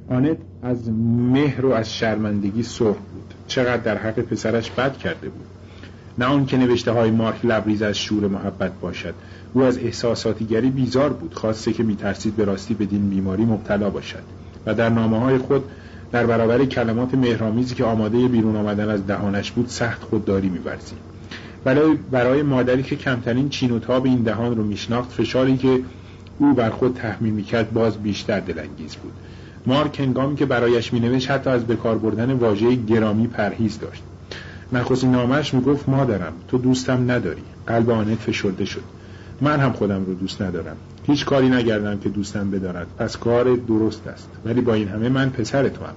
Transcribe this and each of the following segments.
آنت از مهر و از شرمندگی سرخ بود. چقدر در حق پسرش بد کرده بود. نه آن که نوشته های مارک لبریز از شور محبت باشد. او از احساساتیگری بیزار بود، خواسته که میترسید به راستی بدین بیماری مبتلا باشد و در نامه های خود در برابر کلمات مهرآمیزی که آماده بیرون آمدن از دهانش بود سخت خودداری می‌ورزید. برای مادری که کمترین چین و تاب این دهان رو میشناخت، فشاری که او بر خود تحمیل میکرد باز بیشتر دلانگیز بود. مارک هنگامی که برایش مینوشت حتی از بکار بردن واژه گرامی پرهیز داشت. نخستین نامه‌اش میگفت مادرم تو دوستم نداری. قلب آنت فشرده شد. من هم خودم رو دوست ندارم. هیچ کاری نکردم که دوستم بدارد، پس کار درست است. ولی با این همه من پسر تو هم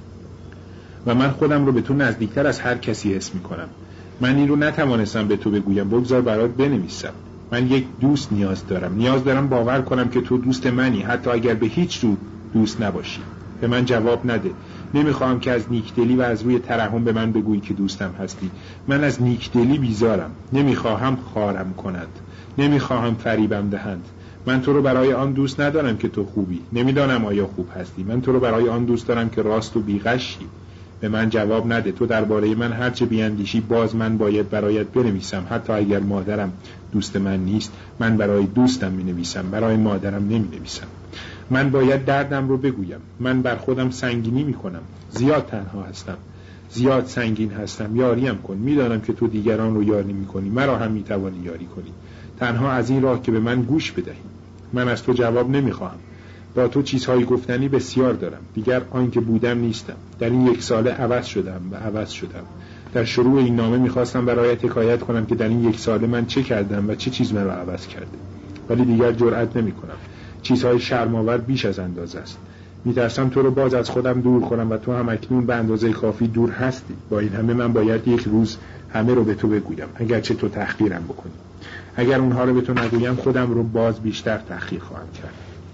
و من خودم رو به تو نزدیکتر از هر کسی حس میکنم. من این رو نتوانستم به تو بگویم، بگذار برات بنویسم. من یک دوست نیاز دارم باور کنم که تو دوست منی، حتی اگر به هیچ رو دوست نباشی. به من جواب نده. نمیخواهم که از نیکدلی و از روی ترحم به من بگویی که دوستم هستی. من از نیکدلی بیزارم. نمیخواهم خارم کنند. نمیخواهم فریبم دهند. من تو رو برای آن دوست ندارم که تو خوبی. نمیدانم آیا خوب هستی. من تو رو برای آن دوست دارم که راست و بیغشی. به من جواب نده. تو درباره من هرچه بیاندیشی باز من باید برایت بنویسم. حتی اگر مادرم دوست من نیست، من برای دوستم می نویسم، برای مادرم نمی نویسم. من باید دردم رو بگویم. من بر خودم سنگینی می کنم. زیاد تنها هستم، زیاد سنگین هستم. یاریم کن. میدانم که تو دیگران رو یاری می کنی، مرا هم می توانی یاری کنی. تنها از این راه که به من گوش بدهی. من از تو جواب نمی خواهم. با تو چیزهای گفتنی بسیار دارم. دیگر آن که بودم نیستم. در این 1 ساله عوض شدم و عوض شدم. در شروع این نامه میخواستم برایت حکایت کنم که در این 1 ساله من چه کردم و چه چیز من را عوض کرده، ولی دیگر جرئت نمی کنم. چیزهای شرم‌آور بیش از اندازه است. میترسم تو رو باز از خودم دور کنم و تو هم اکنون به اندازه کافی دور هستی. با این همه من باید یک روز همه رو به تو بگویم، اگرچه تو تحقیرم بکنی. اگر اونها رو به تو نگویم خودم رو باز بیشتر تحقیر خواهم کرد.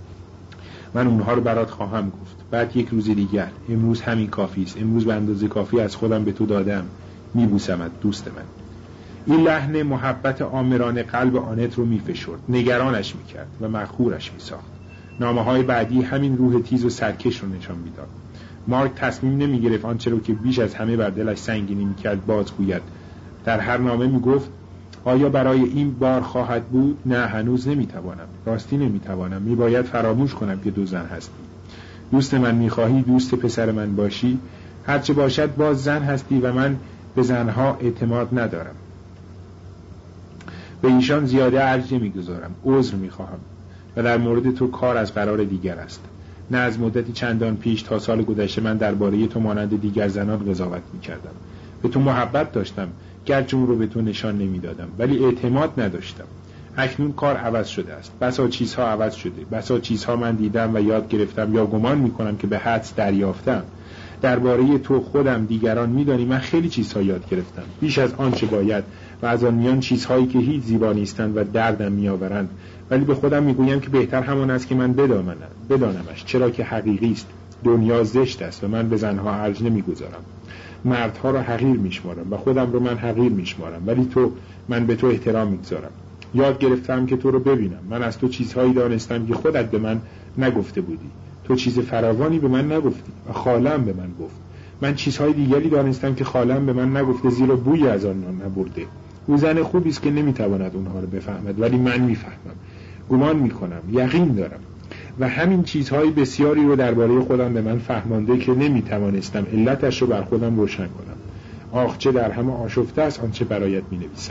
من اونها رو برات خواهم گفت. بعد یک روز دیگر. امروز همین کافی است. امروز به اندازه کافی از خودم به تو دادم. میبوسمت دوست من. این لحن محبت آمرانه قلب آنت رو میفشرد، نگرانش میکرد و مخورش میساخت. نامه‌های بعدی همین روح تیز و سرکش رو نشان میداد. مارک تصمیم نمیگرفت آنچه رو که بیش از همه بر دلش سنگینی میکرد بازگوید. در هر نامه میگفت آیا برای این بار خواهد بود؟ نه، هنوز نمیتوانم. راستی نمیتوانم. میباید فراموش کنم که 2 زن هستی. دوست من میخواهی دوست پسر من باشی؟ هرچه باشد باز زن هستی و من به زنها اعتماد ندارم. به ایشان زیاده ارج نمیگذارم. عذر میخواهم و در مورد تو کار از قرار دیگر است. نه از مدتی چندان پیش تا سال گذشته من درباره تو مانند دیگر زنان قضاوت میکردم. به تو محبت داشتم، گرچه اون رو به تو نشان نمیدادم، ولی اعتماد نداشتم. اکنون کار عوض شده است. بسا چیزها عوض شده. بسا چیزها من دیدم و یاد گرفتم یا گمان میکنم که به حدس دریافتم. درباره تو خودم دیگران میدانی من خیلی چیزها یاد گرفتم، بیش از آنچه باید، و از آن میان چیزهایی که هیچ زیبا نیستند و دردم میآورند، ولی به خودم میگویم که بهتر همان است که من بدانمش، چرا که حقیقی است. دنیا زشت است و من به زنها ارج نمیگذارم. مردها را حقیر میشمارم و خودم رو من حقیر میشمارم، ولی من به تو احترام میگذارم. یاد گرفتم که تو رو ببینم. من از تو چیزهایی دانستم که خودت به من نگفته بودی. تو چیز فراوانی به من نگفتی و خالم به من گفت. من چیزهای دیگری دانستم که خالم به من نگفته، زیرا بوی از آن نبرده. او زن خوبی است که نمیتواند اونها رو بفهمد، ولی من میفهمم. گمان میکنم، یقین دارم. و همین چیزهای بسیاری رو درباره خودم به من فهمانده که نمیتوانستم علتش رو بر خودم روشن کنم. آخ چه در همه آشفته است آنچه برایت مینویسم.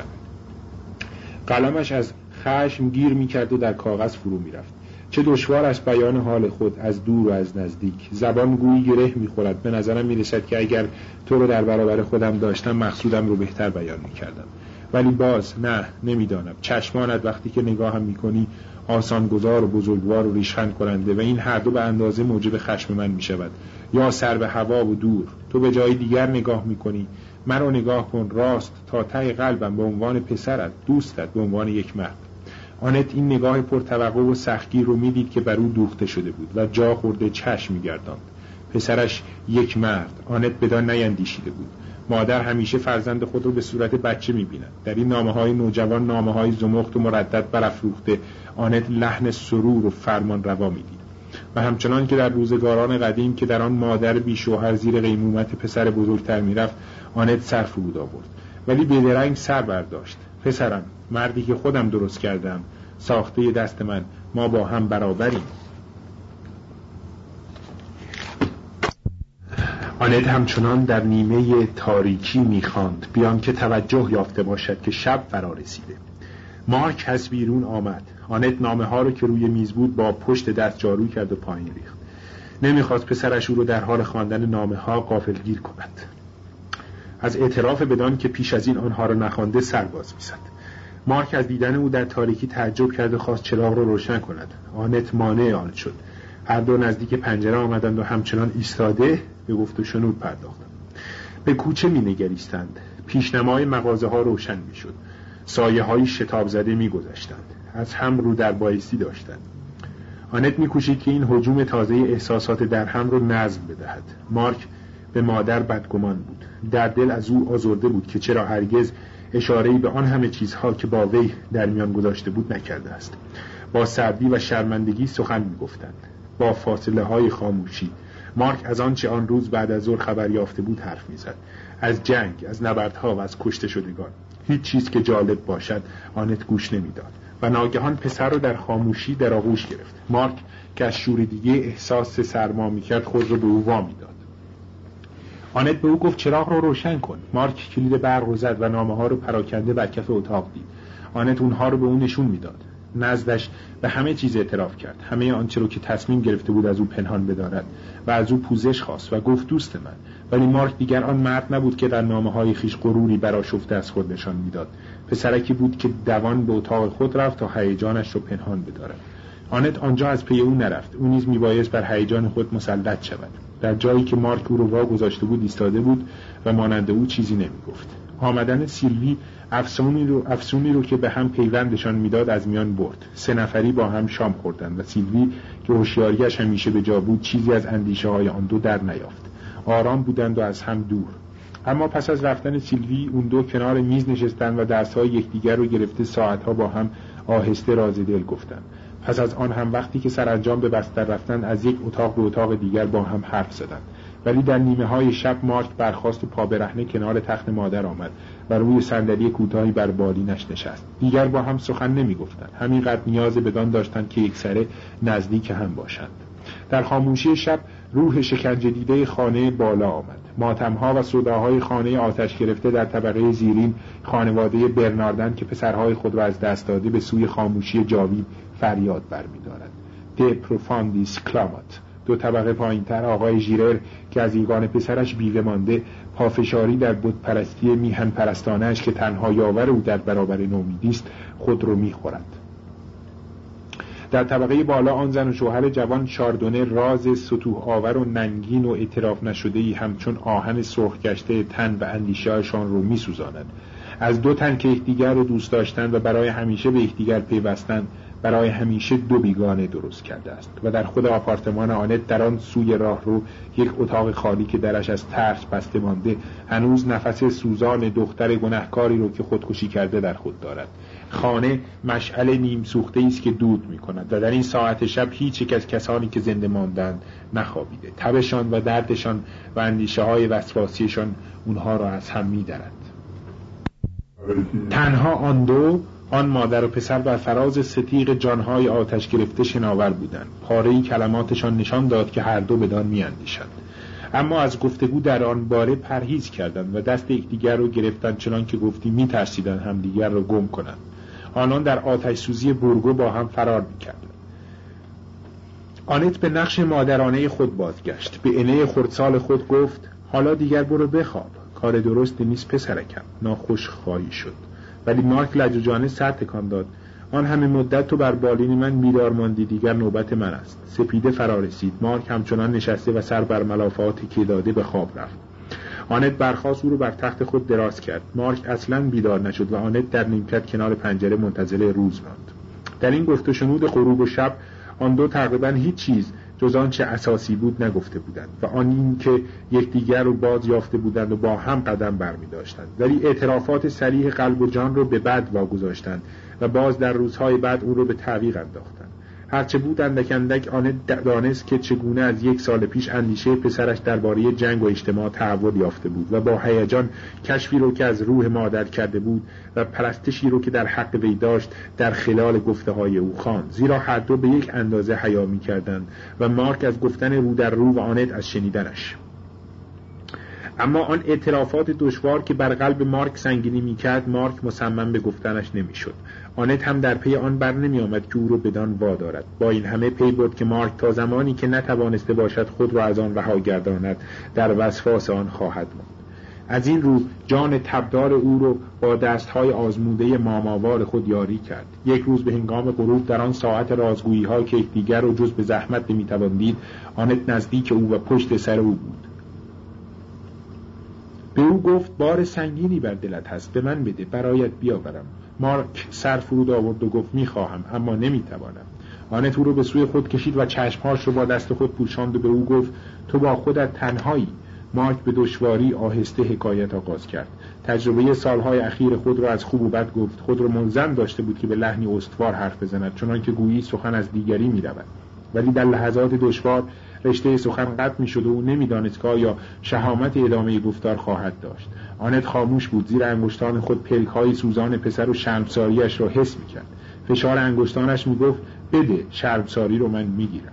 قلمش از خشم گیر میکرد و در کاغذ فرو میرفت. چه دشوار است بیان حال خود از دور و از نزدیک. زبان گویی گره میخورد. به نظرم میرسد که اگر تو رو در برابر خودم داشتم مقصودم رو بهتر بیان میکردم. ولی باز نه، نمیدانم. چشمانت وقتی که نگاهم میکنی آسانگذار و بزرگوار و ریشخند کننده و این هر دو به اندازه موجب خشم من میشود. یا سر به هوا و دور. تو به جای دیگر نگاه میکنی. مرا نگاه کن راست تا ته قلبم، به عنوان پسرت، دوستت، به عنوان یک مرد. آنت این نگاه پرتوقع و سختگیر رو میدید که بر او دوخته شده بود و جا خورده چشم میگرداند. پسرش یک مرد. آنت بدان نیندیشیده بود. مادر همیشه فرزند خود رو به صورت بچه میبیند. در این نامه‌های نوجوان، نامه‌های زمخت و مردد برافروخته، آنت لحن سرور و فرمان روا میدید. و همچنان که در روزگاران قدیم که در آن مادر بی شوهر زیر قیمومت پسر بزرگتر میرفت، آنت سر فرود آورد، ولی بیدرنگ سر برداشت. پسرم، مردی که خودم درست کردم، ساخته دست من، ما با هم برابریم. آنت همچنان در نیمه تاریکی می‌خواند بیان که توجه یافته باشد که شب فرا رسیده. مارک از بیرون آمد. آنت نامه ها رو که روی میز بود با پشت دست جارو کرد و پایین ریخت. نمیخواست پسرش او رو در حال خواندن نامه ها غافلگیر کند. از اعتراف بدان که پیش از این آنها را نخوانده سرباز می‌زد. مارک از دیدن او در تاریکی تعجب کرد و خواست چراغ را روشن کند. آنت مانع آن شد. هر دو نزدیک پنجره آمدند و همچنان ایستاده به گفت و شنود پرداختند. به کوچه می‌نگریستند. پیشنمای مغازه‌ها روشن می‌شد. سایه‌های شتاب زده می‌گذشتند. از هم رو در بایستی داشتند. آنت می‌کوشید که این هجوم تازه احساسات در هم رو نظم بدهد. مارک به مادر بدگمان بود. در دل از او آزرده بود که چرا هرگز اشاره‌ای به آن همه چیزها که با وی در میان گذاشته بود نکرده است. با سردی و شرمندگی سخن می‌گفتند. با فاصله‌های خاموشی. مارک از آنچه آن روز بعد از ظهر خبر یافته بود حرف می‌زد. از جنگ، از نبردها و از کشته شدگان. هیچ چیز که جالب باشد آنت گوش نمی‌داد. و ناگهان پسر رو در خاموشی در آغوش گرفت. مارک که از شوریدگی احساس سرما می‌کرد خود رو به او وامی داد. آنت به او گفت چراغ رو روشن کن. مارک کلید برق رو زد و نامه‌ها رو پراکنده بر کف اتاق دید. آنت اونها رو به او نشون می‌داد. نزدش به همه چیز اعتراف کرد. همه آنچه رو که تصمیم گرفته بود از او پنهان بدارد و از او پوزش خواست و گفت دوست من. ولی مارک دیگر آن مرد نبود که در نامه‌های خیش غروری برآشفته از خود نشان می‌داد. پسرکی بود که دوان به اتاق خود رفت تا هیجانش رو پنهان بدارد. آنت آنجا از پی او نرفت. او نیز میبایست بر هیجان خود مسلط شود. در جایی که مارک او رو واگذاشته بود ایستاده بود و مانند او چیزی نمیگفت. آمدن سیلوی افسونی رو که به هم پیوندشان میداد از میان برد. 3 نفری با هم شام خوردند و سیلوی که هوشیاریش همیشه به جا بود چیزی از اندیشه های آن دو در نیافت. آرام بودند و از هم دور. اما پس از رفتن سیلوی اون دو کنار میز نشستند و دستهای یکدیگر رو گرفته ساعتها با هم آهسته راز دل گفتند. پس از آن هم وقتی که سرانجام به بستر رفتند از یک اتاق به اتاق دیگر با هم حرف زدند. ولی در نیمه های شب مارک برخاست و پا برهنه کنار تخت مادر آمد و روی صندلی کوتاهی بر بالینش نشست. دیگر با هم سخن نمی گفتند. همینقدر نیاز بدان داشتند که یکسره نزدیک هم باشند. در خاموشی شب روح شکنجه دیده خانه بالا آمد. ماتم‌ها و صداهای خانه آتش گرفته در طبقه زیرین خانواده برناردن که پسرهای خود را از دست داده به سوی خاموشی جاوید فریاد برمی‌دارد. د پروفاندیس کلامات. 2 طبقه پایین‌تر آقای ژیرر که از ایگان پسرش بیوه مانده پافشاری در بتپرستی میهن پرستانه‌اش که تنها یاور او در برابر نومیدی است خود رو می‌خورد. در طبقه بالا آن زن و شوهر جوان شاردونه راز سطوح آور و ننگین و اعتراف نشده‌ای همچون آهن سرخ گشته تن و اندیشه‌شان رو می‌سوزاند. از 2 تن که یکدیگر رو دوست داشتند و برای همیشه به یکدیگر پیوستند برای همیشه 2 بیگانه درست کرده است. و در خود آپارتمان آنت در آن سوی راه رو یک اتاق خالی که درش از ترس بسته مانده هنوز نفس سوزان دختر گنهکاری رو که خودکشی کرده در خود دارد. خانه مشعل نیم سوخته است که دود می کند و در این ساعت شب هیچ یک از کسانی که زنده ماندند نخوابیده. تبشان و دردشان و اندیشه های وسواسیشان اونها را از هم می درند. تنها آن دو، آن مادر و پسر بر فراز ستیغ جانهای آتش گرفته شناور بودند. پاره‌ای کلماتشان نشان داد که هر دو بدان می اندیشند. اما از گفتگو در آن باره پرهیز کردند و دست یکدیگر رو گرفتند چنان که گفتی می ترسیدند همدیگر را گم کنند. آنان در آتش سوزی بورگو با هم فرار می کردند. آنت به نقش مادرانه خود بازگشت. به انه خردسال خود گفت حالا دیگر برو بخواب. کار درست نیست پسرکم. ناخوش خواهی شد. ولی مارک لجوجانه سر تکان داد. آن همه مدت تو بر بالین من بیدار ماندی، دیگر نوبت من است. سپیده فرا رسید. مارک همچنان نشسته و سر بر ملافات که داده به خواب رفت. آنت برخاست او رو بر تخت خود دراز کرد. مارک اصلاً بیدار نشد و آنت در نیمکت کنار پنجره منتظر روز ماند. در این گفت و شنود غروب و شب آن دو تقریباً هیچ چیز جز آنچه اساسی بود نگفته بودند و آن این که یکدیگر رو باز یافته بودند و با هم قدم برمی داشتند، ولی اعترافات صریح قلب و جان رو به بعد واگذاشتند و باز در روزهای بعد او رو به تعویق انداختند. هرچه بود اندک اندک آنت دانست که چگونه از 1 سال پیش اندیشه پسرش درباره جنگ و اجتماع تحول یافته بود و با هیجان کشفی رو که از روح مادر کرده بود و پرستشی رو که در حق وی داشت در خلال گفته های او خواند، زیرا هر دو به یک اندازه حیا می‌کردند و مارک از گفتن رو در رو و آنت از شنیدنش. اما آن اعترافات دشوار که بر قلب مارک سنگینی می‌کرد، مارک مصمم به گفتنش نمی‌شد. آنت هم در پی آن بر نمی‌آمد که او را بدان وادارد. با این همه پی برد که مارک تا زمانی که نتوانسته باشد خود را از آن رها گرداند در وسواس آن خواهد ماند. از این رو جان تبدار او را با دست‌های آزموده ماماوار خود یاری کرد. یک روز به هنگام غروب در آن ساعت رازگویی‌ها که یکدیگر را جز به زحمت نمی‌توان دید، آنت نزدیک او و پشت سر او بود. به او گفت بار سنگینی بر دلت هست، به من بده برایت بیاورم. مارک سر فرود آورد و گفت میخواهم اما نمیتوانم. آنت او رو به سوی خود کشید و چشمهاش رو با دست خود پوشاند و به او گفت تو با خودت تنهایی. مارک به دشواری آهسته حکایت آغاز کرد. تجربه سالهای اخیر خود را از خوب و بد گفت. خود را ملزم داشته بود که به لحنی استوار حرف بزند، چنان که گویی سخن از دیگری میرود. ولی در لحظات دشوار رشته سخن قطع می‌شد و او نمی‌دانست که آیا شهامت ادامه گفتار خواهد داشت. آنت خاموش بود، زیر انگشتان خود پلک‌های سوزان پسر و شرمساریش را حس می‌کرد. فشار انگشتانش می‌گفت بده، شرمساری رو من می‌گیرم.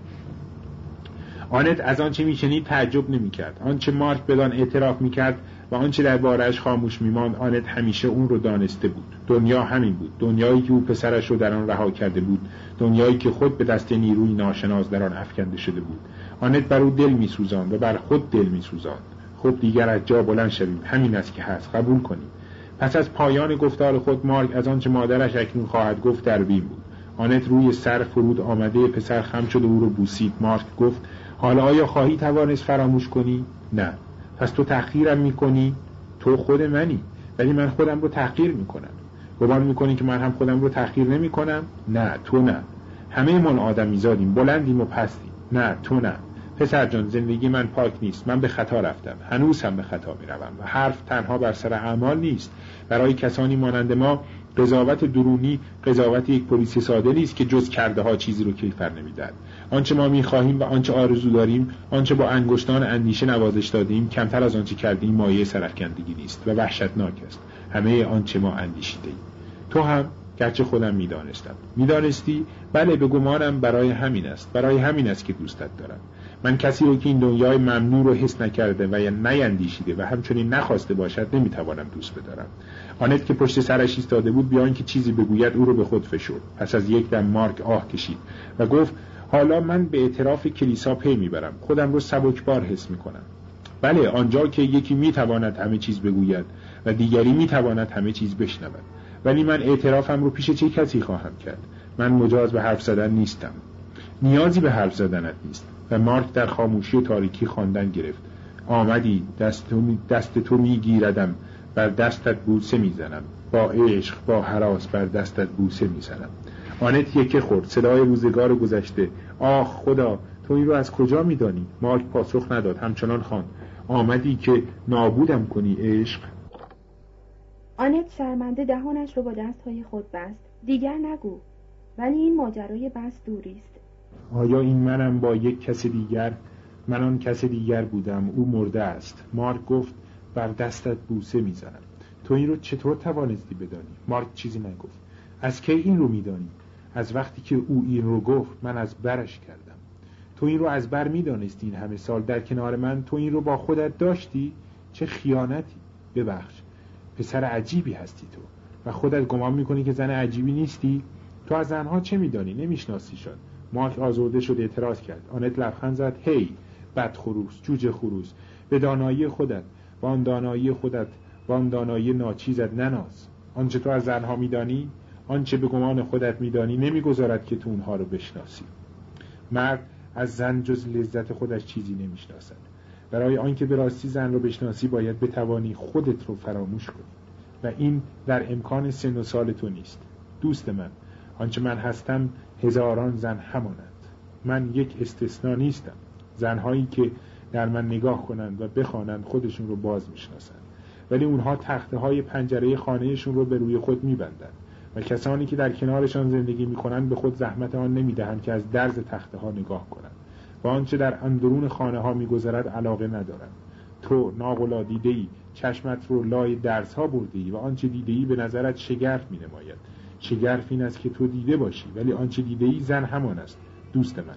آنت از آنچه می‌شنید تعجب نمی‌کرد. آنچه مارک بدان اعتراف می‌کرد و آنچه درباره‌اش خاموش می‌ماند، آنت همیشه اون رو دانسته بود. دنیا همین بود، دنیایی که او پسرش رو در آن رها کرده بود، دنیایی که خود به دست نیروی ناشناس در آن افکنده شده بود. آنت بر او دل می‌سوزاند و بر خود دل می‌سوزاند. خب دیگر از جا بلند شویم، همین است که هست، قبول کنیم. پس از پایان گفتار خود مارک از آنچه مادرش اکنون خواهد گفت در بین بود. آنت روی سر فرود آمده پسر خم شد و او رو بوسید. مارک گفت حالا آیا خواهی توانست فراموش کنی؟ نه. پس تو تحقیرم می‌کنی؟ تو خود منی، ولی من خودم رو تحقیر می‌کنم. گمان می‌کنی که من هم خودم رو تحقیر نمی‌کنم؟ نه، تو نه. همه من آدمیزادیم، بلندیم و پستیم. نه، تو نه. پسر جان، زندگی من پاک نیست. من به خطا رفتم، هنوز هم به خطا می‌روم و حرف تنها بر سر اعمال نیست. برای کسانی مانند ما قضاوت درونی قضاوت یک پلیس ساده نیست که جز کرده ها چیزی رو کیفر نمی‌دهد. آنچه ما می‌خواهیم و آنچه آرزو داریم، آنچه با انگشتان اندیشه نوازش دادیم، کمتر از آنچه کردیم مایه سرافکندگی نیست و وحشتناک است. همه آنچه ما اندیشیدیم. تو هم گرچه خودم می‌دانستی؟ بله، به گمانم برای همین است که دوستت دارم. من کسی رو که این دنیای ممنوع رو حس نکرده و یا نیندیشیده و همچنین نخواسته باشد نمیتوانم دوست بدارم. آنت که پشت سرش ایستاده بود بیان که چیزی بگوید او رو به خود فشرد. پس از یک دم مارک آه کشید و گفت حالا من به اعتراف کلیسا پی میبرم، خودم رو سبکبار حس میکنم. بله، آنجا که یکی میتواند همه چیز بگوید و دیگری میتواند همه چیز بشنود. ولی من اعترافم رو پیش چه کسی خواهم کرد؟ من مجاز به حرف زدن نیستم. نیازی به حرف زدنت نیست. و مارک در خاموشی و تاریکی خواندن گرفت. آمدی، دست تو میگیردم، بر دستت بوسه میزنم، با عشق با هراس بر دستت بوسه میزنم. آنت یکه خورد، صدای روزگار گذشته. آخ خدا، تو این رو از کجا میدانی؟ مارک پاسخ نداد، همچنان خواند. آمدی که نابودم کنی عشق. آنت شرمنده دهانش رو با دستهای خود بست. دیگر نگو. ولی این ماجرای بس دوریست. آیا این منم با یک کس دیگر؟ من آن کس دیگر بودم، او مرده است. مارک گفت بر دستت بوسه میزنم. تو این رو چطور توانستی بدانی؟ مارک چیزی نگفت. از کی این رو میدانی؟ از وقتی که او این رو گفت من از برش کردم. تو این رو از بر میدانستی این همه سال در کنار من؟ تو این رو با خودت داشتی؟ چه خیانتی! ببخش، پسر عجیبی هستی تو و خودت گمان میکنی که زن عجیبی نیستی؟ تو از زنها چه میدانی؟ نمیشناسیشان. مارک آزرده شد، اعتراض کرد. آنت لبخند زد. هی بدخروس، جوجه خروس، به دانایی خودت و آن دانایی خودت و آن دانایی ناچیزت نناز. آنچه تو از زنها میدانی، آنچه به گمان خودت میدانی، نمیگذارد که تو اونها رو بشناسی. مرد از زن جز لذت خودش چیزی نمیشناسد. برای آنکه به راستی زن رو بشناسی باید بتوانی خودت رو فراموش کنی و این در امکان سن و سال تو نیست. دوست من، آنچه من هستم هزاران زن همانند. من یک استثناء نیستم. زنهایی که در من نگاه کنند و بخوانند خودشون رو باز میشناسند، ولی اونها تخته های پنجره خانهشون رو به روی خود میبندند. و کسانی که در کنارشان زندگی می‌کنند به خود زحمت آن نمی‌دهند که از درز تخته‌ها نگاه کنند و آنچه در اندرون خانه‌ها می‌گذرد علاقه ندارند. تو ناقلا دیده‌ای، چشمت رو لای درزها برده‌ای و آنچه دیده‌ای به نظرت شگرف می‌نماید. شگرف این است که تو دیده باشی، ولی آنچه دیده‌ای زن همان است، دوست من.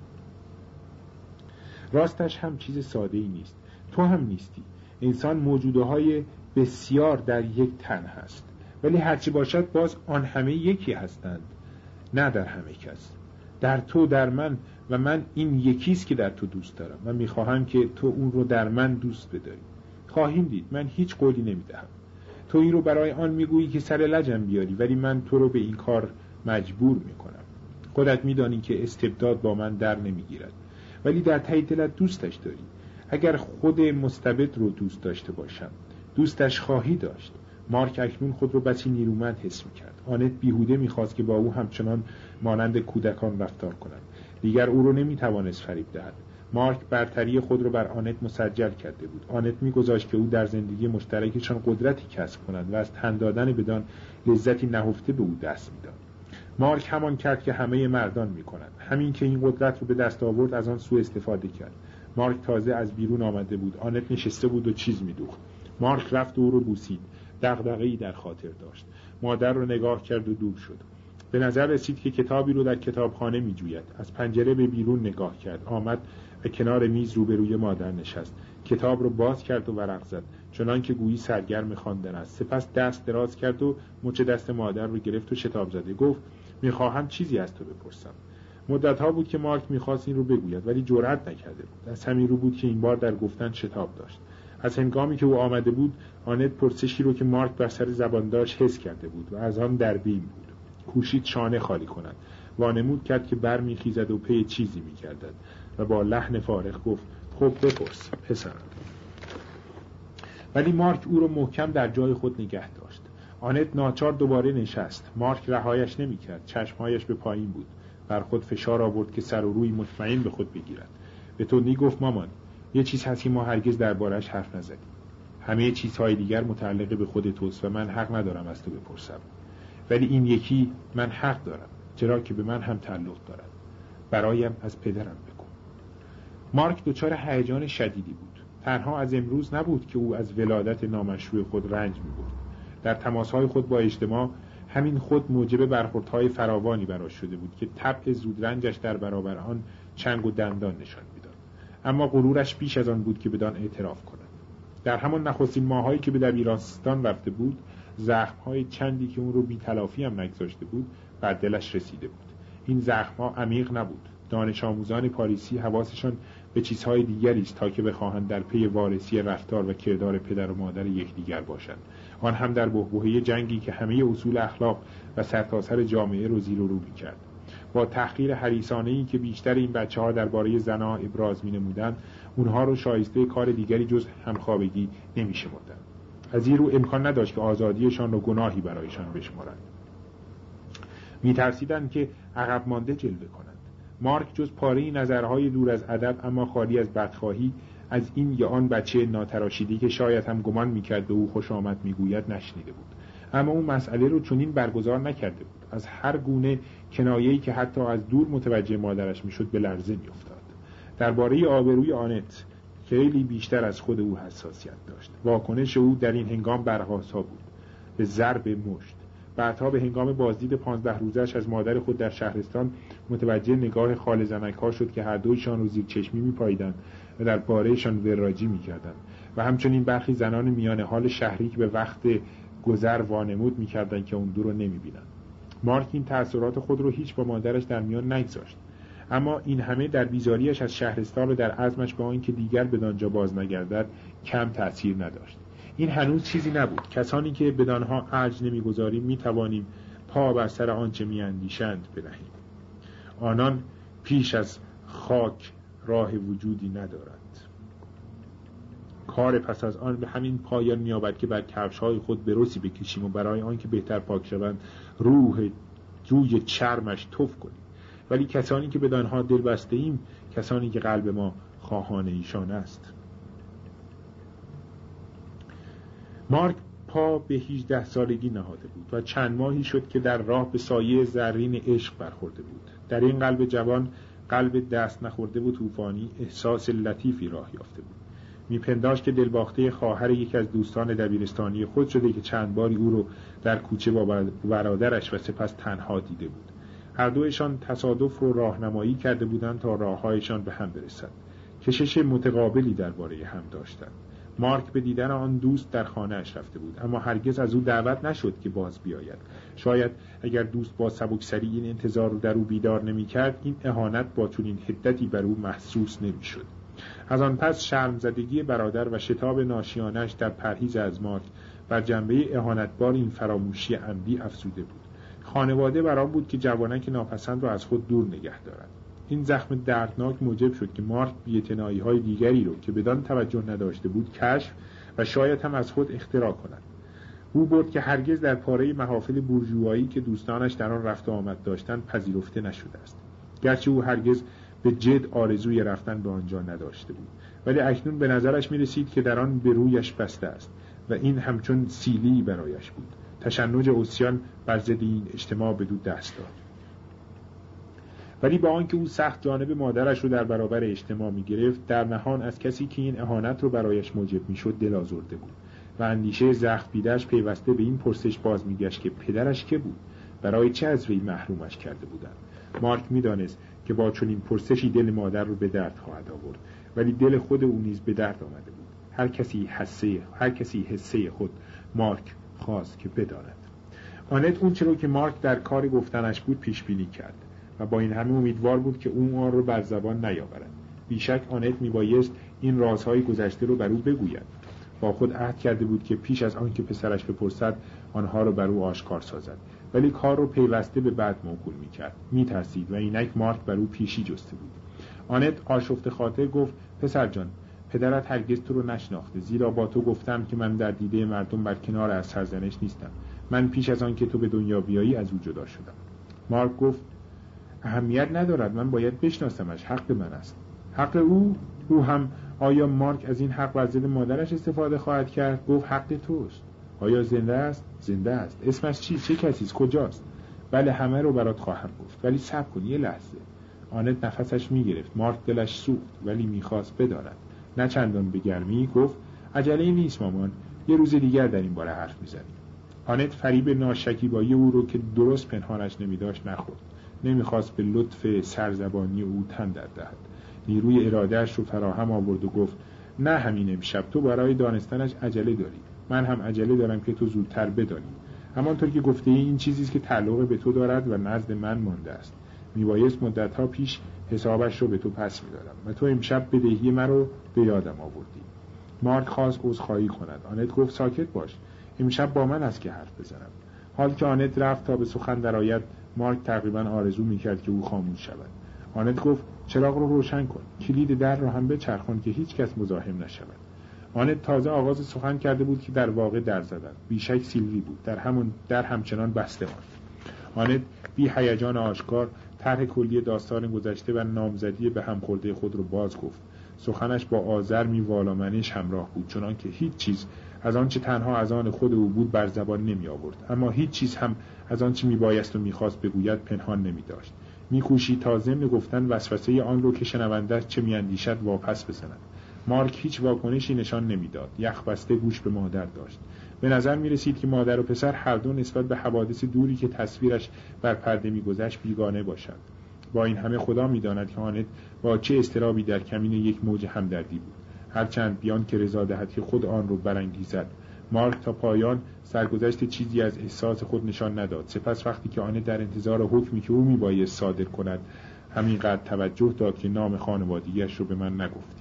راستش هم چیز ساده‌ای نیست. تو هم نیستی. انسان موجوده‌های بسیار در یک تن هست، ولی هرچی باشد باز آن همه یکی هستند، نه در همه کس. در تو، در من و من این یکیست که در تو دوست دارم و میخواهم که تو اون رو در من دوست بداری. خواهیم دید. من هیچ قولی نمیدهم. تو این رو برای آن میگویی که سر لجم بیاری، ولی من تو رو به این کار مجبور میکنم. خودت میدانی که استبداد با من در نمیگیرد، ولی در ته دلت دوستش داری. اگر خود مستبد رو دوست داشته باشم، دوستش خواهی داشت. مارک اکنون خود رو بسی نیرومند حس می‌کرد. آنت بیهوده می‌خواست که با او همچنان مانند کودکان رفتار کند. دیگر او رو نمی‌توانست فریب دهد. مارک برتری خود رو بر آنت مسجل کرده بود. آنت می‌گذاشت که او در زندگی مشترکشان قدرتی کسب کند و از تن دادن بدان لذتی نهفته به او دست می‌داد. مارک همان کرد که همه مردان می‌کنند. همین که این قدرت رو به دست آورد از آن سوء استفاده کرد. مارک تازه از بیرون آمده بود. آنت نشسته بود و چیز می‌دوخت. مارک رفت و او رو بوسید. دغدغه‌ای در خاطر داشت. مادر رو نگاه کرد و دور شد. به نظر رسید که کتابی رو در کتابخانه می‌جوید. از پنجره به بیرون نگاه کرد. آمد و کنار میز روبروی مادر نشست. کتاب رو باز کرد و ورق زد، چنان که گویی سرگرم خواندن است. سپس دست دراز کرد و مچ دست مادر رو گرفت و شتاب زده گفت: می‌خواهم چیزی از تو بپرسم. مدت‌ها بود که مارک می‌خواست این رو بگوید، ولی جرأت نکرده بود. از همین رو بود که این بار در گفتن شتاب داشت. از هنگامی که او آمده بود، آنت پرسشی رو که مارک بر سر زبان داشت حس کرده بود و از آن در بیم بود. کوشید شانه خالی کند. وانمود کرد که برمیخیزد و پی چیزی می‌گردد و با لحن فارغ گفت: خب بپرس پسرم. ولی مارک او رو محکم در جای خود نگه داشت. آنت ناچار دوباره نشست. مارک رهایش نمی‌کرد. چشمهایش به پایین بود. بر خود فشار آورد که سر و روی مطمئن به خود بگیرد. به تندی گفت: مامان، یه چیز هست که ما هرگز درباره‌اش حرف نزدیم. همه چیزهای دیگر متعلق به خود توست و من حق ندارم از تو بپرسم. ولی این یکی من حق دارم، چرا که به من هم تعلق دارد. برایم از پدرم بگو. مارک دچار هیجان شدیدی بود. تنها از امروز نبود که او از ولادت نامشروع خود رنج می‌برد. در تماس‌های خود با اجتماع همین خود موجب برخوردهای فراوانی براش شده بود که طبع زودرنجش در برابر آن چنگ و دندان نشان می‌داد. اما غرورش بیش از آن بود که بدان اعتراف کند. در همان نخستین ماهایی که به دبیرستان رفته بود، زخم‌های چندی که اون رو بی تلافی هم نگذاشته بود بر دلش رسیده بود. این زخم‌ها عمیق نبود. دانش آموزان پاریسی حواسشان به چیزهای دیگری است تا که بخواهند در پی وارسی رفتار و کردار پدر و مادر یکدیگر باشند. آن هم در بحبوحه جنگی که همه اصول اخلاق و سرتاسر جامعه رو زیر و رو می‌کرد. با تحقیر حریصانه‌ای که بیشتر این بچه‌ها درباره زن‌ها ابراز می‌نمودند، اونها رو شایسته کار دیگری جز همخوابگی نمی‌شمردند. از این رو امکان نداشت که آزادیشان رو گناهی برایشان بشمارند. می‌ترسیدند که عقب مانده جلوه کنند. مارک جز پاره‌ای نظرهای دور از ادب اما خالی از بدخواهی از این یا آن بچه ناتراشیدی که شاید هم گمان می‌کرد به او خوش آمد می‌گوید نشنیده بود. اما اون مسئله رو چنین برگزار نکرده بود. از هر گونه کنایه‌ای که حتی از دور متوجه مادرش میشد به لرزه میافتاد. درباره آبروی آنت خیلی بیشتر از خود او حساسیت داشت. واکنش او در این هنگام برق‌آسا بود، به ضرب مشت. بعدها به هنگام بازدید 15 روزش از مادر خود در شهرستان متوجه نگاه خال زنک‌ها شد که هر دویشان رو زیر چشمی می‌پاییدند و در بارهشان وراجی می‌کردند و همچنین برخی زنان میان حال شهری که به وقت گذر وانمود می‌کردند که اون دو رو نمی‌بینند. مارک این تأثیرات خود رو هیچ با مادرش در میان نگذاشت، اما این همه در بیزاریش از شهرستان و در عزمش به آنکه دیگر بدانجا باز نگردد کم تأثیر نداشت. این هنوز چیزی نبود. کسانی که بدانها ارج نمی‌گذاریم می‌توانیم پا بر سر آنچه می‌اندیشند بنهیم. آنان پیش از خاک راه وجودی ندارند. کار پس از آن به همین پایان می‌یابد که بر کفش‌های خود بروسی بکشیم و برای آنکه بهتر پاک شوند روی چرمش تف کنیم. ولی کسانی که بدانها دل بسته ایم، کسانی که قلب ما خواهان ایشان است. مارک پا به 18 سالگی نهاده بود و چند ماهی شد که در راه به سایه زرین عشق برخورده بود. در این قلب جوان، قلب دست نخورده و طوفانی، احساس لطیفی راه یافته بود. میپنداشت که دلباخته خواهر یکی از دوستان دبیرستانی خود شده که چند باری او رو در کوچه با برادرش و سپس تنها دیده بود. هر دویشان تصادف رو راهنمایی کرده بودند تا راههایشان به هم برسد. کشش متقابلی درباره هم داشتند. مارک به دیدن آن دوست در خانه اش رفته بود، اما هرگز از او دعوت نشد که باز بیاید. شاید اگر دوست با سبکسری این انتظار رو در او بیدار نمی کرد، این اهانت با چنین حدتی بر او محسوس نمی شد. از آن پس شرمزدگی برادر و شتاب ناشیانش در پرهیز از مارک بر جنبه اهانتبار این فراموشی عمدی افزوده بود. خانواده بر آن بود که جوانک ناپسند را از خود دور نگه دارد. این زخم دردناک موجب شد که مارک بی‌اعتنایی‌های دیگری رو که بدان توجه نداشته بود کشف و شاید هم از خود اختراع کند. او بود که هرگز در پاره محافل بورژوایی که دوستانش در آن رفت و آمد داشتند پذیرفته نشده است. گرچه او هرگز به جد آرزوی رفتن به آنجا نداشته بود، ولی اکنون به نظرش می رسید که در آن به رویش بسته است و این همچون سیلی برایش بود. تشنج عصیان بر ضد این اجتماع بدو دست داد. ولی با آنکه او سخت جانب مادرش رو در برابر اجتماع می گرفت، در نهان از کسی که این اهانت رو برایش موجب می شد دل آزرده بود و اندیشه زخم دیده‌اش پیوسته به این پرسش باز می گشت که پدرش که بود؟ برای چه از وی محرومش کرده بودند؟ مارک می دانست که با چنین پرسشی دل مادر رو به درد خواهد آورد، ولی دل خود او نیز به درد آمده بود. هر کسی حسه خود مارک خواست که بداند. آنت اون چرا که مارک در کار گفتنش بود پیش بینی کرد و با این همه امیدوار بود که او آن رو بر زبان نیاورد. بیشک آنت میبایست این رازهای گذشته رو بر او بگوید. با خود عهد کرده بود که پیش از آن که پسرش بپرسد آنها رو بر او آشکار سازد، ولی کار رو پیوسته به بعد موکول میکرد. میترسید و اینک مارک بر او پیشی جسته بود. آنت آشفته خاطر گفت: پسر جان، پدرت هرگز تو رو نشناخته، زیرا با تو گفتم که من در دیده مردم بر کنار از سرزنش نیستم. من پیش از آن که تو به دنیا بیایی از او جدا شدم. مارک گفت: اهمیت ندارد، من باید بشناسمش، حق من است. حق او هم. آیا مارک از این حق بر ضد مادرش استفاده خواهد کرد؟ گفت: حق توست. آیا زنده است؟ زنده است. اسمش چیست؟ چه کسی است؟ کجاست؟ بله، همه رو برات خواهم گفت، ولی صبر کن یه لحظه. آنت نفسش میگرفت. مارک دلش سوخت، ولی میخواست بداند. نه چندان به گرمی گفت: عجله نیست مامان، یه روز دیگر در این باره حرف میزنیم. آنت فریب ناشکیبایی او رو که درست پنهانش نمیداشت نخورد. نمیخواست به لطف سرزبانی او تن در دهد. نیروی ارادهش رو فراهم آورد و گفت: نه همین امشب، تو برای دانستنش عجله داری، من هم عجله دارم که تو زودتر بدانی. همانطور که گفته این چیزیست که تعلق به تو دارد و نزد من مانده است. میبایست مدتها پیش حسابش رو به تو پس میدادم و تو امشب بدهی من رو به یادم آوردی. مارک خواست عذرخواهی کند. آنت گفت: ساکت باش، امشب با من است که حرف بزنم. حال که آنت رفت تا به سخن درآید، مارک تقریبا آرزو میکرد که او خاموش شود. آنت گفت: چراغ رو روشن کن، کلید در رو هم بچرخان که هیچ کس مزاحم نشود. آنت تازه آغاز سخن کرده بود که در واقع در زدند. بیشک سیلوی بود. در همچنان بسته ماند. آنت بی هیجان آشکار طرح کلی داستان گذشته و نامزدی به هم خورده خود رو باز گفت. سخنش با آزرمی والامنش همراه بود، چنان که هیچ چیز از آنچه تنها از آن خود او بود بر زبان نمی آورد، اما هیچ چیز هم از آنچه می بایست و می خواست بگوید پنهان نمی داشت. می کوشید تا ضمن گفتن وسوسه آن رو که شنونده چه می اندیشد واپس بزند. مارک هیچ واکنشی نشان نمیداد. یخ بسته گوش به مادر داشت. به نظر می رسید که مادر و پسر هر دو نسبت به حوادث دوری که تصویرش بر پرده می گذشت بیگانه باشند. با این همه خدا می داند که آنت با چه اضطرابی در کمین یک موج همدردی بود. هرچند بیان که رضا دهد که خود آن رو برانگیزد. مارک تا پایان سرگذشت چیزی از احساس خود نشان نداد. سپس وقتی که آنت در انتظار حکمی که او می بایست صادر کند همینقدر توجه داد که نام خانوادگیش رو به من نگفتی.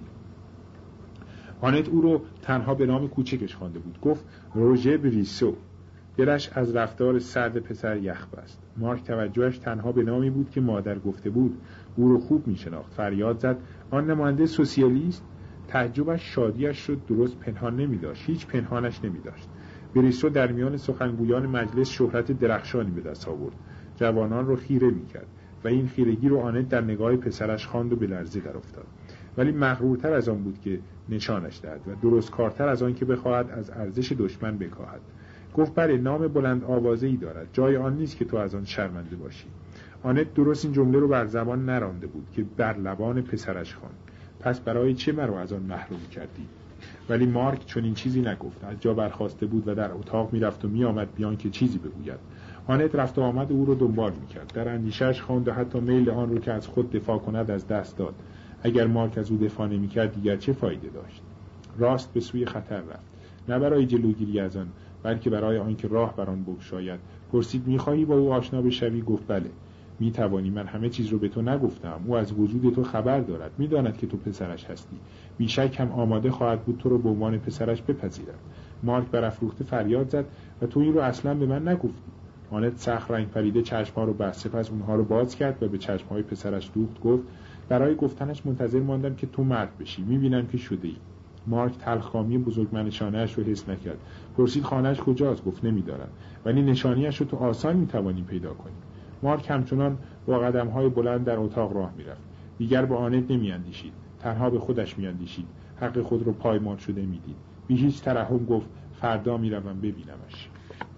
آنت او رو تنها به نام کوچکش خوانده بود. گفت: روژه بریسو. دلش از رفتار سرد پسر یخ بست. مارک توجهش تنها به نامی بود که مادر گفته بود. او رو خوب می شناخت. فریاد زد: آن نماینده سوسیالیست؟ تعجبش شادیش شد درست پنهان نمی داشت. هیچ پنهانش نمی داشت. بریسو در میان سخنگویان مجلس شهرت درخشانی به دست آورد. جوانان رو خیره می کرد و این خیرگی رو آنت در نگاه پسرش خواند و به لرزه در افتاد. ولی مغرورتر از آن بود که نشانش دهد و درست کارتر از آن که بخواهد از ارزش دشمن بکاهد. گفت بله، نام بلند آوازه‌ای دارد، جای آن نیست که تو از آن شرمنده باشی. آنت درست این جمله رو بر زبان نرانده بود که بر لبان پسرش خواند: پس برای چه مرا از آن محروم کردی؟ ولی مارک چنین چیزی نگفت. از جا برخاسته بود و در اتاق میرفت و میآمد بیان که چیزی بگوید. آنت رفت و آمد او رو دنبال میکرد. در اندیشه‌اش خواند و حتی میل آن رو که از خود دفاع کند از دست داد. اگر مارک از او دفاع نمیکرد دیگر چه فایده داشت؟ راست به سوی خطر رفت، نه برای جلوگیری از آن بلکه برای آنکه راه بر آن بگشاید. پرسید: می‌خواهی با او آشنا بشوی؟ گفت بله. می‌توانی، من همه چیز رو به تو نگفتم. او از وجود تو خبر دارد، می‌داند که تو پسرش هستی. بیشک هم آماده خواهد بود تو رو به عنوان پسرش بپذیرد. مارک برافروخته فریاد زد: و تو این رو اصلا به من نگفتی؟ آنت سخت رنگ پریده چشم‌ها رو بست، سپس اونها رو باز کرد و به چشم‌های پسرش دوخت. گفت: برای گفتنش منتظر ماندم که تو مرد بشی. می‌بینم که شده‌ای. مارک تلخکامی بزرگمنشانه‌اش رو حس نکرد. پرسید: خانه‌اش کجاست؟ گفت: نمی‌دانم، ولی نشانی‌اش رو تو آسان می‌توانی پیدا کنی. مارک همچنان با قدم‌های بلند در اتاق راه می‌رفت. دیگر به آنت نمی‌اندیشید، تنها به خودش می‌اندیشید. حق خود رو پایمال شده می‌دید. بی هیچ ترحم گفت: فردا می‌روم ببینمش.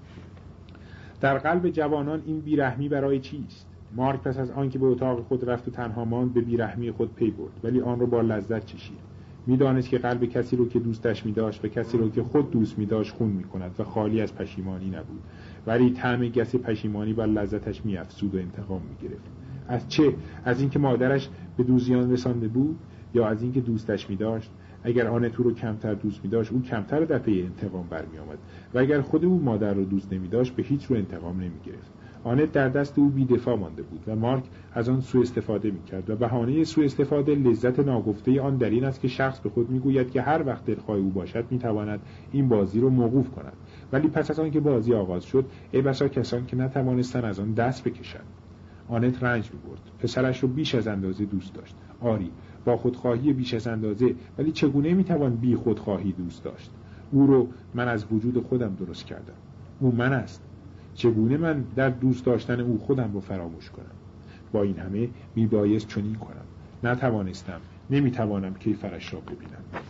در قلب جوانان این بیرحمی برای چیست؟ مارک پس از آنکه به اتاق خود رفت و تنها ماند به بیرحمی خود پی برد، ولی آن رو با لذت چشید. می‌دانست که قلب کسی رو که دوستش می‌داشت و کسی رو که خود دوست می‌داشت خون می‌کند و خالی از پشیمانی نبود، ولی طعم گس پشیمانی بر لذتش می‌افزود و انتقام می‌گرفت. از چه؟ از اینکه مادرش به دوزیان رسانده بود یا از اینکه دوستش می‌داشت؟ اگر آن تو رو کمتر دوست می‌داشت، او کمتر در پی انتقام برمی‌آمد و اگر خود او مادر رو دوست نمی‌داشت، به هیچ رو انتقام نمی‌گرفت. آنت در دست او بی‌دفاع مانده بود و مارک از آن سوء استفاده می‌کرد و بهانه سوء استفاده لذت ناگفته آن در این است که شخص به خود می‌گوید که هر وقت دلخواه او باشد می‌تواند این بازی رو موقوف کند، ولی پس از آن که بازی آغاز شد ای بسا کسان که نتوانستند از آن دست بکشند. آنت رنج می‌برد. پسرش رو بیش از اندازه دوست داشت. آری، با خودخواهی بیش از اندازه، ولی چگونه می‌توان بی خودخواهی دوست داشت؟ او رو من از وجود خودم درست کردم. او من است. چگونه من در دوست داشتن او خودم رو فراموش کنم؟ با این همه میبایست چنین کنم. نتوانستم، نمیتوانم کیفرش را ببینم.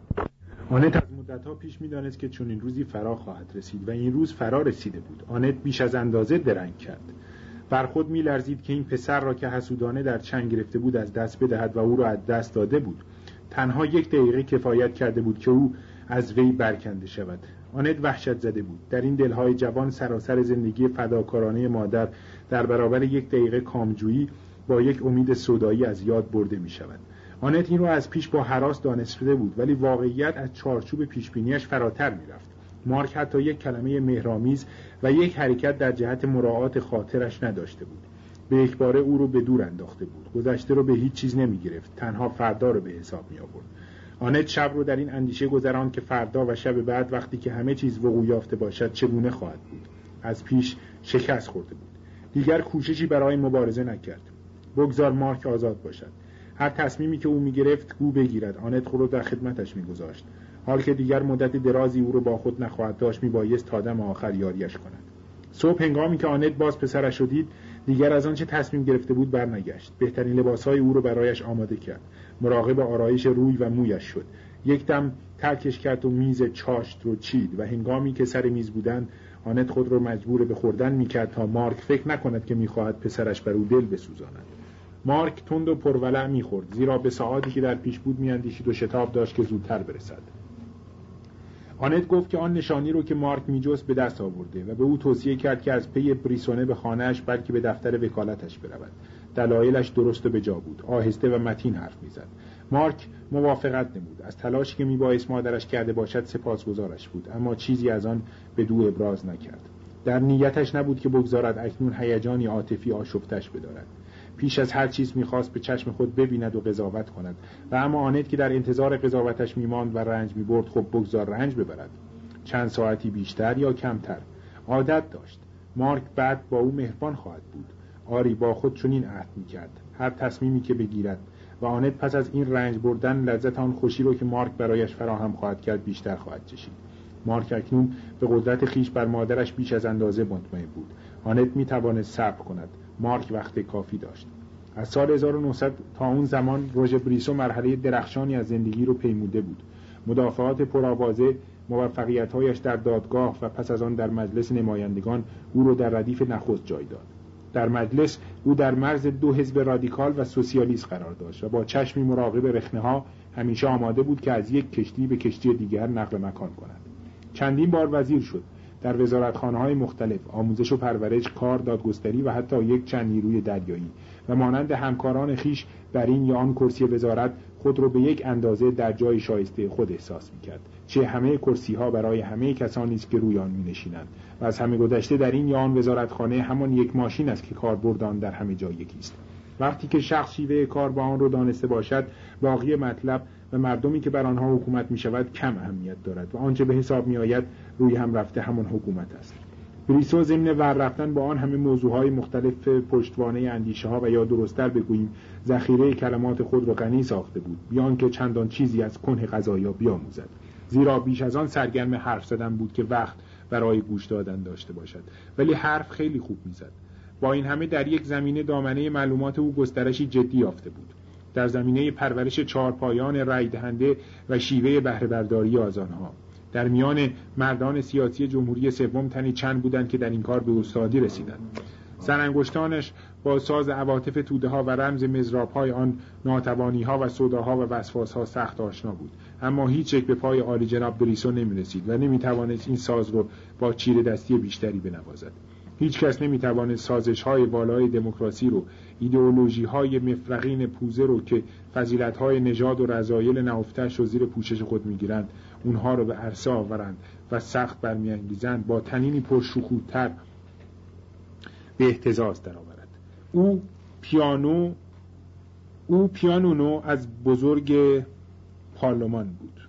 آنت از مدتها پیش میدانست که چنین روزی فرا خواهد رسید و این روز فرا رسیده بود. آنت بیش از اندازه درنگ کرد. بر خود میلرزید که این پسر را که حسودانه در چنگ گرفته بود از دست بدهد و او را از دست داده بود. تنها 1 دقیقه کفایت کرده بود که او از وی برکنده شود. آنت وحشت زده بود. در این دلهای جوان سراسر زندگی فداکارانه مادر در برابر 1 دقیقه کامجویی با یک امید سودایی از یاد برده می شود. آنت این رو از پیش با هراس دانسته بود، ولی واقعیت از چارچوب پیشبینیش فراتر می رفت. مارک حتی 1 کلمه مهرامیز و 1 حرکت در جهت مراعات خاطرش نداشته بود. به یکباره او رو به دور انداخته بود. گذشته رو به هیچ چیز نمی گرفت، تنها فردا رو به حساب می آورد. آنت شب رو در این اندیشه گذراند که فردا و شب بعد وقتی که همه چیز وقوع یافته باشد چگونه خواهد بود. از پیش شکست خورده بود. دیگر کوششی برای مبارزه نکرد. بگذار مارک آزاد باشد. هر تصمیمی که او می‌گرفت او بگیرد. آنت خود رو در خدمتش می‌گذاشت. حال که دیگر مدت درازی او رو با خود نخواهد داشت، میبایست تا دم آخر یاریش کند. صبح هنگامی که آنت باز پسرش رو دید، دیگر از آنچه تصمیم گرفته بود برنگشت. بهترین لباسهای او رو برایش آماده کرد. مراقب آرایش روی و مویش شد. یک دم ترکش کرد و میز چاشت رو چید و هنگامی که سر میز بودند آنت خود رو مجبور به خوردن میکرد تا مارک فکر نکند که میخواهد پسرش بر او دل بسوزاند. مارک تند و پرولع میخورد، زیرا به ساعاتی که در پیش بود میاندیشید و شتاب داشت که زودتر برسد. آنت گفت که آن نشانی رو که مارک میجست به دست آورده و به او توصیه کرد که از پی بریسونه به خانه‌اش بلکه به دفتر وکالتش برود. دلایلش درست و بجا بود. آهسته و متین حرف میزد. مارک موافقت نمود. از تلاشی که میبایست مادرش کرده باشد سپاسگزارش بود، اما چیزی از آن به دو ابراز نکرد. در نیتش نبود که بگذارد اکنون هیجانی عاطفی آشفتش بدارد. پیش از هر چیز میخواست به چشم خود ببیند و قضاوت کند و اما آنت که در انتظار قضاوتش میماند و رنج میبرد، خب بگذار رنج ببرد. چند ساعتی بیشتر یا کمتر. عادت داشت. مارک بعد با او مهربان خواهد بود. آری، با خود چنین عهد میکرد. هر تصمیمی که بگیرد و آنت پس از این رنج بردن لذت آن خوشی رو که مارک برایش فراهم خواهد کرد بیشتر خواهد چشید. مارک اکنون به قدرت خیش بر مادرش بیش از اندازه مطمئن بود. آنت میتواند صبر کند. مارک وقت کافی داشت. از سال 1900 تا اون زمان روژر بریسو مرحله درخشانی از زندگی رو پیموده بود. مدافعات پرآوازه، موفقیت‌هایش در دادگاه و پس از آن در مجلس نمایندگان او رو در ردیف نخست جای داد. در مجلس او در مرز دو حزب رادیکال و سوسیالیست قرار داشت و با چشمی مراقب رخنه‌ها همیشه آماده بود که از یک کشتی به کشتی دیگر نقل مکان کند. چندین بار وزیر شد، در وزارتخانه‌های مختلف، آموزش و پرورش، کار، دادگستری و حتی یک چند نیروی دریایی و مانند همکاران خیش در این یا آن کرسی وزارت خود را به یک اندازه در جای شایسته خود احساس می‌کرد. چه همه کرسی‌ها برای همه کسانی است که روی آن می‌نشینند و از همه گذشته در این یا آن وزارتخانه همان یک ماشین است که کاربرد آن در همه جا یکی است. وقتی که شخص شیوه کار با آن را دانسته باشد، باقی مطلب و مردمی که بر آنها حکومت می‌شود کم اهمیت دارد و آنچه به حساب می‌آید روی هم رفته همان حکومت است. بریسو ضمن ور رفتن با آن همه موضوعهای مختلف پشتوانه اندیشه‌ها و یا درست‌تر بگوییم ذخیره کلمات خود را غنی ساخته بود، بیان که چندان چیزی از کنه قضایا بیاموزد. زیرا بیش از آن سرگرم حرف زدن بود که وقت برای گوش دادن داشته باشد، ولی حرف خیلی خوب میزد. با این همه در یک زمینه دامنه معلومات او گسترشی جدی یافته بود، در زمینه پرورش چهارپایان رای دهنده و شیوه بهره برداری از آنها. در میان مردان سیاسی جمهوری سوم تنی چند بودند که در این کار به استادی رسیدند. سرانگشتانش با ساز عواطف توده ها و رمز مزراب های آن ناتوانی ها و صداها و وسواس ها سخت آشنا بود، اما هیچ یک به پای عالی جناب بریسو نمی رسید و نمی توانست این ساز رو با چیره دستی بیشتری بنوازد. هیچ کس نمی توانست سازش های والای دموکراسی رو، ایدئولوژی های مفرقین پوزه رو که فضیلت های نژاد و رذایل نهفته‌اش رو زیر پوشش خود می گیرند، اونها رو به عرصه آورند و سخت برمی‌انگیزند با تنینی پرشکوه‌تر به اهتزاز درآورد. او پیانو نو از بزرگ پارلمان بود.